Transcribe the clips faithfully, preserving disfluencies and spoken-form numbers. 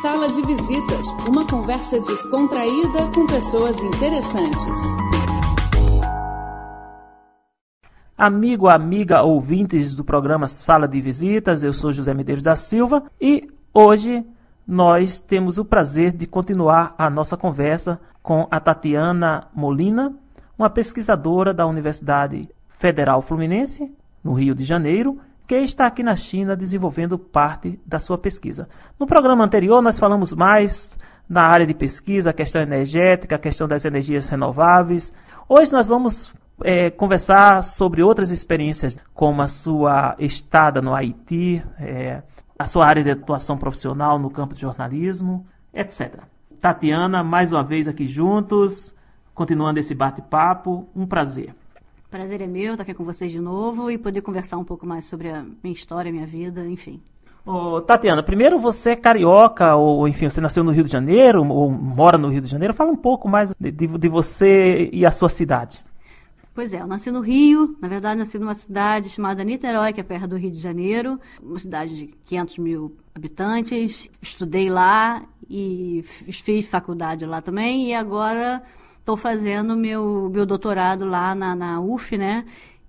Sala de Visitas, uma conversa descontraída com pessoas interessantes. Amigo, amiga, ouvintes do programa Sala de Visitas, eu sou José Medeiros da Silva e hoje nós temos o prazer de continuar a nossa conversa com a Tatiana Molina, uma pesquisadora da Universidade Federal Fluminense, no Rio de Janeiro, que está aqui na China desenvolvendo parte da sua pesquisa. No programa anterior nós falamos mais na área de pesquisa, a questão energética, a questão das energias renováveis. Hoje nós vamos É, conversar sobre outras experiências, como a sua estada no Haiti, é, a sua área de atuação profissional no campo de jornalismo, etcétera. Tatiana, mais uma vez aqui juntos, continuando esse bate-papo, um prazer. Prazer é meu estar aqui com vocês de novo e poder conversar um pouco mais sobre a minha história, a minha vida, enfim. Ô, Tatiana, primeiro você é carioca, ou enfim, você nasceu no Rio de Janeiro, ou mora no Rio de Janeiro, fala um pouco mais de, de, de você e a sua cidade. Pois é, eu nasci no Rio, na verdade nasci numa cidade chamada Niterói, que é perto do Rio de Janeiro, uma cidade de quinhentos mil habitantes, estudei lá e fiz faculdade lá também e agora estou fazendo meu, meu doutorado lá na, na U F, né,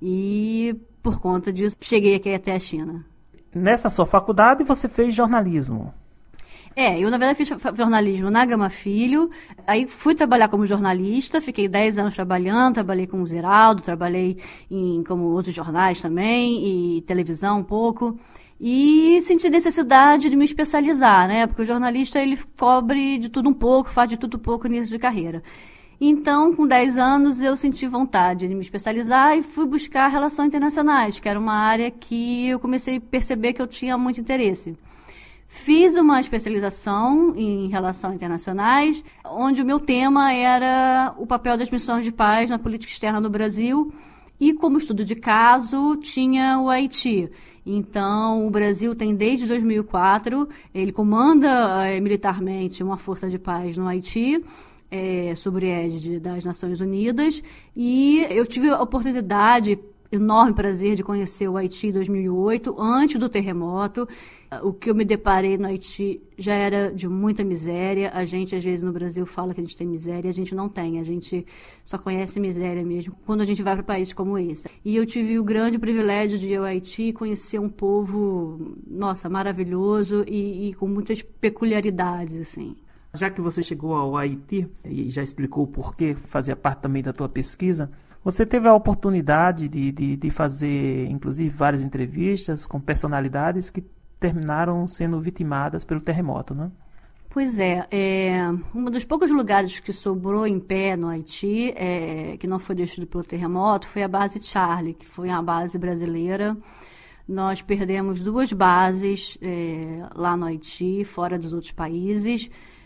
e por conta disso cheguei aqui até a China. Nessa sua faculdade você fez jornalismo? É, eu na verdade fiz jornalismo na Gama Filho, aí fui trabalhar como jornalista, fiquei dez anos trabalhando, trabalhei com o Ziraldo, trabalhei em como outros jornais também, e televisão um pouco, e senti necessidade de me especializar, né, porque o jornalista ele cobre de tudo um pouco, faz de tudo um pouco no início de carreira. Então, com dez anos, eu senti vontade de me especializar e fui buscar relações internacionais, que era uma área que eu comecei a perceber que eu tinha muito interesse. Fiz uma especialização em relações internacionais, onde o meu tema era o papel das missões de paz na política externa no Brasil e, como estudo de caso, tinha o Haiti. Então, o Brasil tem desde dois mil e quatro, ele comanda eh, militarmente uma força de paz no Haiti, eh, sob égide das Nações Unidas, e eu tive a oportunidade, enorme prazer de conhecer o Haiti em dois mil e oito, antes do terremoto. O que eu me deparei no Haiti já era de muita miséria. A gente, às vezes, no Brasil fala que a gente tem miséria, a gente não tem. A gente só conhece miséria mesmo quando a gente vai para países como esse. E eu tive o grande privilégio de ir ao Haiti e conhecer um povo, nossa, maravilhoso e, e com muitas peculiaridades, assim. Já que você chegou ao Haiti e já explicou o porquê, fazia parte também da tua pesquisa, você teve a oportunidade de, de, de fazer, inclusive, várias entrevistas com personalidades que terminaram sendo vitimadas pelo terremoto, né? Pois é, é um dos poucos lugares que sobrou em pé no Haiti, é, que não foi destruído pelo terremoto, foi a base Charlie, que foi uma base brasileira. Nós perdemos duas bases é, lá no Haiti, fora dos outros países.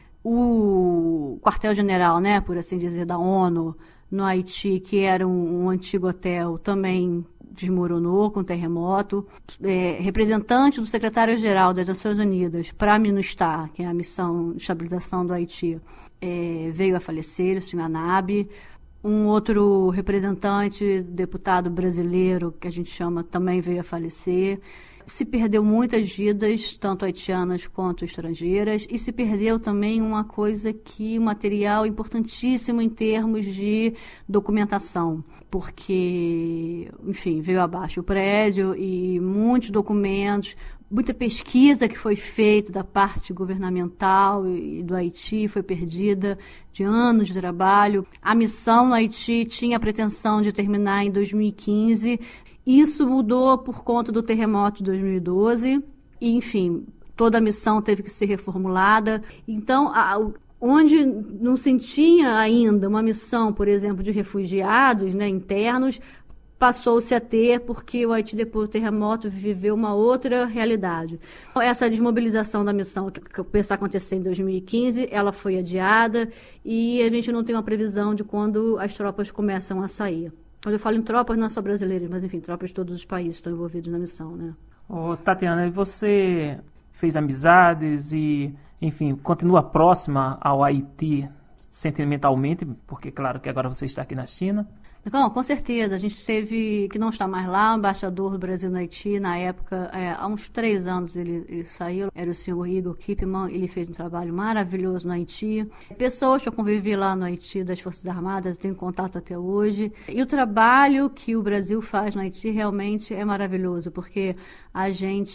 O quartel-general, né, por assim dizer, da ONU no Haiti, que era um, um antigo hotel, também desmoronou com o terremoto. É, representante do secretário-geral das Nações Unidas para a MINUSTAH, que é a missão de estabilização do Haiti, é, veio a falecer, o senhor Anabe. Um outro representante, deputado brasileiro, que a gente chama, também veio a falecer. Se perdeu muitas vidas, tanto haitianas quanto estrangeiras, e se perdeu também uma coisa que, um material importantíssimo em termos de documentação, porque, enfim, veio abaixo o prédio e muitos documentos, muita pesquisa que foi feita da parte governamental e do Haiti foi perdida, de anos de trabalho. A missão no Haiti tinha a pretensão de terminar em dois mil e quinze, isso mudou por conta do terremoto de dois mil e doze, e, enfim, toda a missão teve que ser reformulada. Então, a, onde não se tinha ainda uma missão, por exemplo, de refugiados, né, internos, passou-se a ter, porque o Haiti, depois do terremoto, viveu uma outra realidade. Essa desmobilização da missão, que começou a acontecer em dois mil e quinze, ela foi adiada e a gente não tem uma previsão de quando as tropas começam a sair. Quando eu falo em tropas, não é só brasileiras, mas, enfim, tropas de todos os países estão envolvidos na missão, né? Ô, Tatiana, você fez amizades e, enfim, continua próxima ao Haiti sentimentalmente, porque, claro, que agora você está aqui na China. Então, com certeza, a gente teve, que não está mais lá, o embaixador do Brasil no Haiti, na época, é, há uns três anos ele, ele saiu, era o senhor Igor Kipman, ele fez um trabalho maravilhoso no Haiti. Pessoas que eu convivi lá no Haiti, das Forças Armadas, tenho contato até hoje. E o trabalho que o Brasil faz no Haiti realmente é maravilhoso, porque a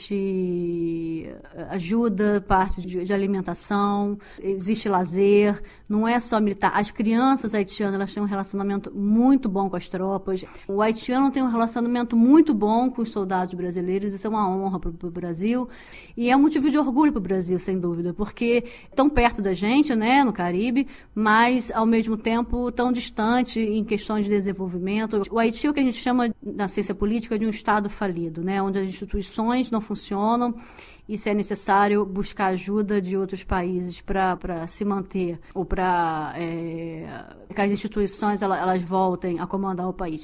gente ajuda parte de, de alimentação, existe lazer, não é só militar. As crianças haitianas, elas têm um relacionamento muito bom com as tropas. O haitiano tem um relacionamento muito bom com os soldados brasileiros, isso é uma honra para o Brasil e é um motivo de orgulho para o Brasil, sem dúvida, porque tão perto da gente, né, no Caribe, mas ao mesmo tempo tão distante em questões de desenvolvimento. O Haiti é o que a gente chama na ciência política de um estado falido, né, onde as instituições não funcionam e se é necessário buscar ajuda de outros países para se manter ou para é, que as instituições elas, elas voltem a comandar o país.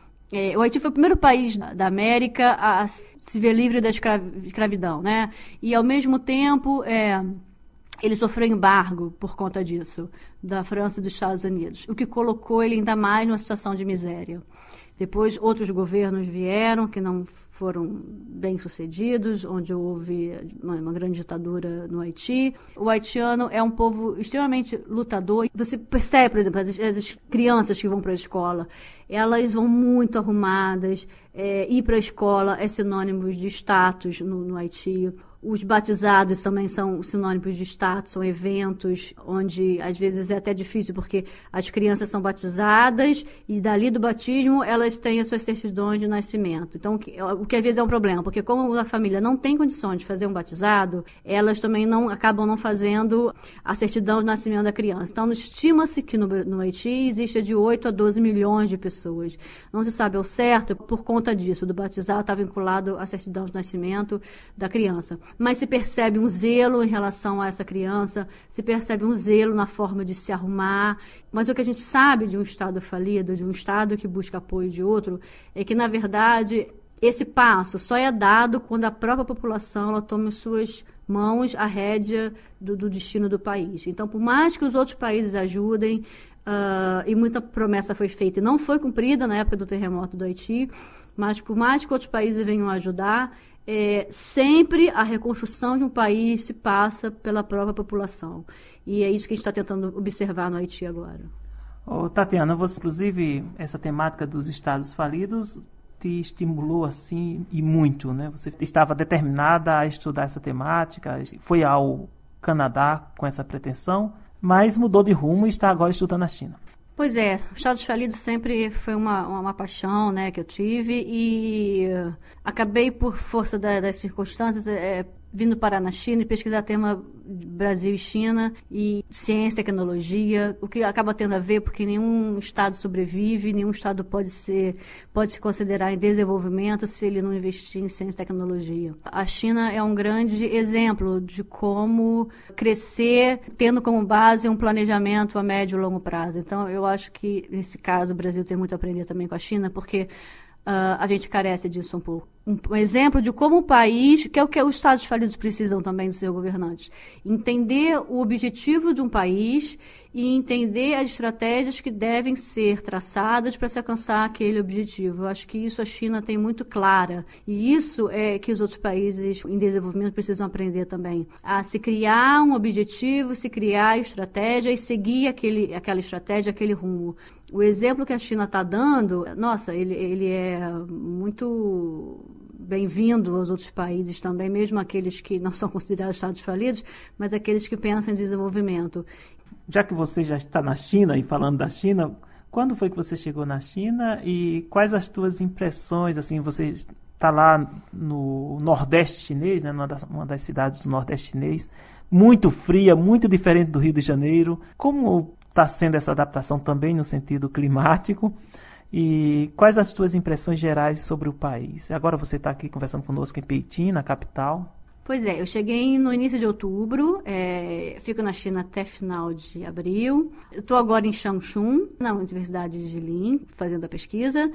É, o Haiti foi o primeiro país da América a se ver livre da escravidão, né? E ao mesmo tempo é, ele sofreu embargo por conta disso, da França e dos Estados Unidos, o que colocou ele ainda mais numa situação de miséria. Depois outros governos vieram que não foram bem-sucedidos, onde houve uma, uma grande ditadura no Haiti. O haitiano é um povo extremamente lutador. Você percebe, por exemplo, as, as crianças que vão para a escola, elas vão muito arrumadas. É, ir para a escola é sinônimo de status no, no Haiti. Os batizados também são sinônimos de status, são eventos onde às vezes é até difícil porque as crianças são batizadas e dali do batismo elas têm as suas certidões de nascimento. Então, o que, o que às vezes é um problema, porque como a família não tem condições de fazer um batizado, elas também não acabam não fazendo a certidão de nascimento da criança. Então, estima-se que no, no Haiti existe de oito a doze milhões de pessoas. Não se sabe ao certo por conta disso, do batizado estar vinculado à certidão de nascimento da criança. Mas se percebe um zelo em relação a essa criança, se percebe um zelo na forma de se arrumar. Mas o que a gente sabe de um Estado falido, de um Estado que busca apoio de outro, é que, na verdade, esse passo só é dado quando a própria população ela toma em suas mãos a rédea do, do destino do país. Então, por mais que os outros países ajudem, uh, e muita promessa foi feita e não foi cumprida na época do terremoto do Haiti, mas por mais que outros países venham ajudar, É, sempre a reconstrução de um país se passa pela própria população. E é isso que a gente está tentando observar no Haiti agora. Ô, Tatiana, você, inclusive, essa temática dos estados falidos te estimulou assim e muito, né? Você estava determinada a estudar essa temática, foi ao Canadá com essa pretensão, mas mudou de rumo e está agora estudando na China. Pois é, Estados Falidos sempre foi uma, uma, uma paixão, né, que eu tive e uh, acabei por força da, das circunstâncias é, vindo parar na China e pesquisar tema Brasil e China e ciência e tecnologia, o que acaba tendo a ver porque nenhum estado sobrevive, nenhum estado pode ser, pode se considerar em desenvolvimento se ele não investir em ciência e tecnologia. A China é um grande exemplo de como crescer tendo como base um planejamento a médio e longo prazo. Então, eu acho que, nesse caso, o Brasil tem muito a aprender também com a China, porque Uh, a gente carece disso um pouco. Um, um exemplo de como o país, que é o que os Estados falidos precisam também dos seus governantes, entender o objetivo de um país e entender as estratégias que devem ser traçadas para se alcançar aquele objetivo. Eu acho que isso a China tem muito clara. E isso é que os outros países em desenvolvimento precisam aprender também. A se criar um objetivo, se criar estratégia e seguir aquele, aquela estratégia, aquele rumo. O exemplo que a China está dando, nossa, ele, ele é muito bem-vindo aos outros países também, mesmo aqueles que não são considerados estados falidos, mas aqueles que pensam em desenvolvimento. Já que você já está na China e falando da China, quando foi que você chegou na China e quais as tuas impressões? Assim, você está lá no Nordeste chinês, né, uma das, uma das cidades do Nordeste chinês, muito fria, muito diferente do Rio de Janeiro. Como está sendo essa adaptação também no sentido climático? E quais as tuas impressões gerais sobre o país? Agora você está aqui conversando conosco em Pequim, na capital. Pois é, eu cheguei no início de outubro, é, fico na China até final de abril. Estou agora em Changchun, na Universidade de Jilin, fazendo a pesquisa.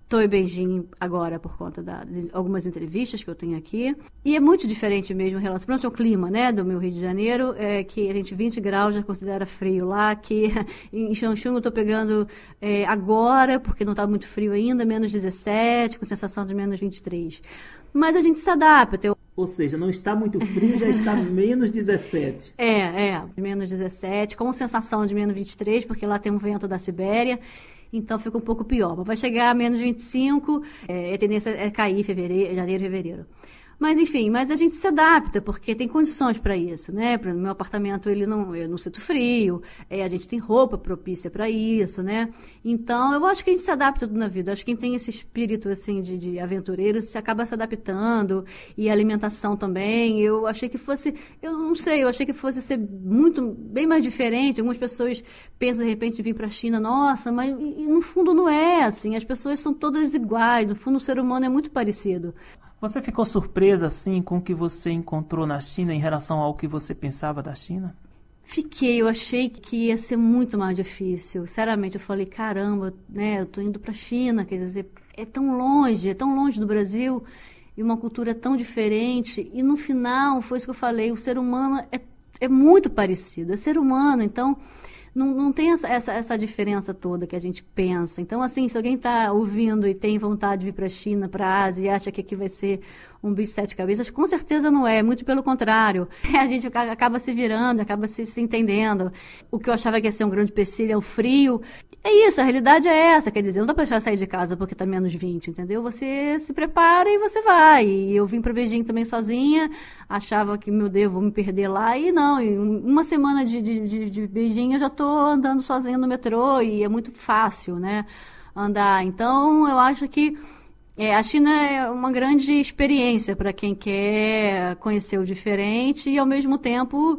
Estou em Beijing agora por conta da, de algumas entrevistas que eu tenho aqui. E é muito diferente mesmo em relação ao clima, né, do meu Rio de Janeiro, é, que a gente vinte graus já considera frio lá, que em Changchun eu estou pegando é, agora, porque não está muito frio ainda, menos dezessete, com sensação de menos vinte e três. Mas a gente se adapta. Eu... Ou seja, não está muito frio, já está menos dezessete. É, é, menos dezessete, com sensação de menos vinte e três, porque lá tem um vento da Sibéria. Então fica um pouco pior. Mas vai chegar a menos vinte e cinco, é, a tendência é cair em fevereiro, janeiro e fevereiro. Mas enfim, mas a gente se adapta, porque tem condições para isso, né? No meu apartamento ele não, eu não sinto frio, é, a gente tem roupa propícia para isso, né? Então eu acho que a gente se adapta tudo na vida. Eu acho que quem tem esse espírito assim de, de aventureiro se acaba se adaptando, e a alimentação também. Eu achei que fosse, eu não sei, eu achei que fosse ser muito, bem mais diferente. Algumas pessoas pensam de repente em vir para a China, nossa, mas e, no fundo não é assim. As pessoas são todas iguais, no fundo o ser humano é muito parecido. Você ficou surpresa, assim, com o que você encontrou na China em relação ao que você pensava da China? Fiquei, eu achei que ia ser muito mais difícil. Sinceramente, eu falei, caramba, né, eu tô indo pra China, quer dizer, é tão longe, é tão longe do Brasil, e uma cultura tão diferente. E no final, foi isso que eu falei, o ser humano é, é muito parecido, é ser humano, então... Não, não tem essa, essa, essa diferença toda que a gente pensa. Então, assim, se alguém está ouvindo e tem vontade de vir para a China, para a Ásia, e acha que aqui vai ser um bicho de sete cabeças, com certeza não é, muito pelo contrário. A gente acaba se virando, acaba se, se entendendo. O que eu achava que ia ser um grande empecilho é o frio. É isso, a realidade é essa, quer dizer, não dá para deixar sair de casa porque está menos vinte, entendeu? Você se prepara e você vai. E eu vim para Beijing também sozinha, achava que, meu Deus, vou me perder lá, e não, em uma semana de, de, de, de Beijing eu já estou andando sozinha no metrô, e é muito fácil, né, andar. Então, eu acho que É, a China é uma grande experiência para quem quer conhecer o diferente e, ao mesmo tempo,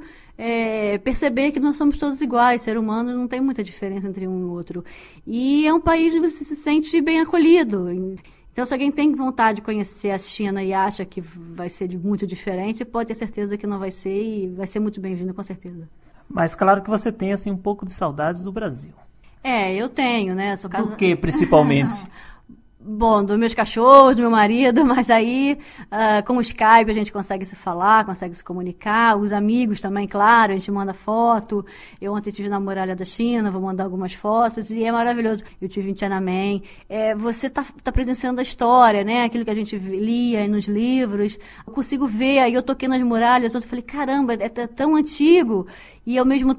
é, perceber que nós somos todos iguais. Ser humano não tem muita diferença entre um e outro. E é um país onde você se sente bem acolhido. Então, se alguém tem vontade de conhecer a China e acha que vai ser de muito diferente, pode ter certeza que não vai ser, e vai ser muito bem-vindo, com certeza. Mas claro que você tem assim, um pouco de saudades do Brasil. É, eu tenho, né? Sou casa... Do que, principalmente? Bom, dos meus cachorros, do meu marido, mas aí uh, com o Skype a gente consegue se falar, consegue se comunicar, os amigos também, claro, a gente manda foto. Eu ontem estive na Muralha da China, vou mandar algumas fotos, e é maravilhoso. Eu estive em Tiananmen. É, você está tá presenciando a história, né? Aquilo que a gente lia nos livros. Eu consigo ver, aí eu toquei nas muralhas, eu falei, caramba, é tão antigo. E ao mesmo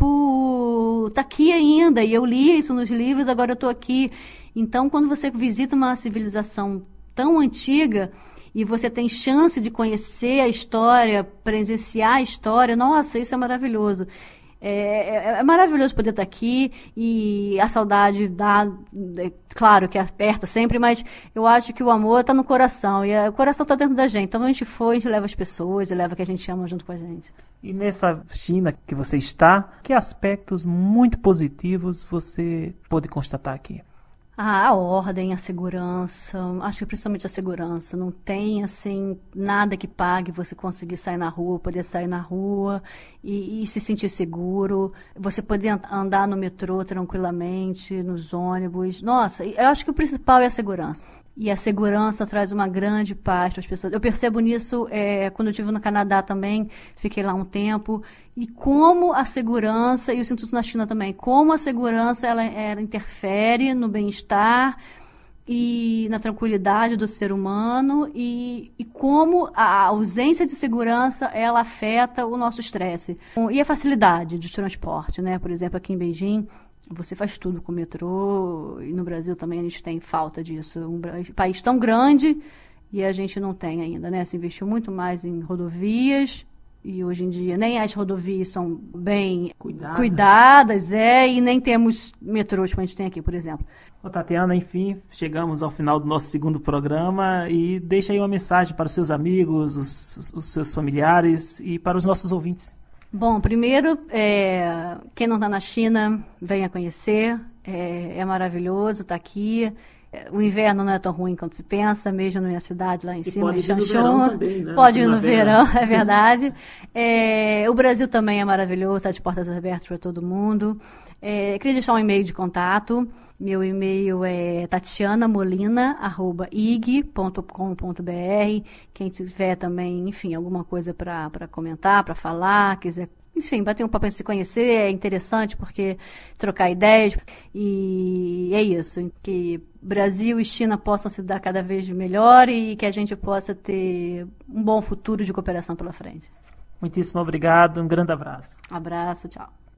tempo está aqui ainda, e eu li isso nos livros, agora eu estou aqui. Então, quando você visita uma civilização tão antiga e você tem chance de conhecer a história, presenciar a história, nossa, isso é maravilhoso. É, é, é maravilhoso poder estar aqui, e a saudade dá, é, claro que aperta sempre, mas eu acho que o amor está no coração, e a, o coração está dentro da gente. Então a gente foi, a gente leva as pessoas e leva o que a gente ama junto com a gente. E nessa China que você está, que aspectos muito positivos você pôde constatar aqui? Ah, a ordem, a segurança, acho que principalmente a segurança. Não tem, assim, nada que pague você conseguir sair na rua, poder sair na rua e, e se sentir seguro. Você poder andar no metrô tranquilamente, nos ônibus. Nossa, eu acho que o principal é a segurança. E a segurança traz uma grande paz para as pessoas. Eu percebo nisso é, quando eu estive no Canadá também, fiquei lá um tempo. E como a segurança, e o Instituto na China também, como a segurança ela, ela interfere no bem-estar e na tranquilidade do ser humano, e, e como a ausência de segurança ela afeta o nosso estresse. E a facilidade de transporte, né? Por exemplo, aqui em Beijing, você faz tudo com o metrô, e no Brasil também a gente tem falta disso. Um país tão grande e a gente não tem ainda, né? Se investiu muito mais em rodovias, e hoje em dia nem as rodovias são bem cuidadas, cuidadas é, e nem temos metrôs como a gente tem aqui, por exemplo. Ô, Tatiana, enfim, chegamos ao final do nosso segundo programa, e deixa aí uma mensagem para os seus amigos, os, os seus familiares e para os nossos ouvintes. Bom, primeiro, é, quem não está na China, venha conhecer, é, é maravilhoso estar aqui. O inverno não é tão ruim quanto se pensa, mesmo na minha cidade lá em e cima, pode em ir no Xanxon. verão também, né? Pode ir no Primavera. verão, é verdade. É, o Brasil também é maravilhoso, está de portas abertas para todo mundo. É, queria deixar um e-mail de contato. Meu e-mail é tatiana molina arroba i g ponto com ponto b r. Quem tiver também, enfim, alguma coisa para comentar, para falar, quiser, enfim, bater um papo para se conhecer, é interessante porque trocar ideias. E é isso, que Brasil e China possam se dar cada vez melhor e que a gente possa ter um bom futuro de cooperação pela frente. Muitíssimo obrigado, um grande abraço. Abraço, tchau.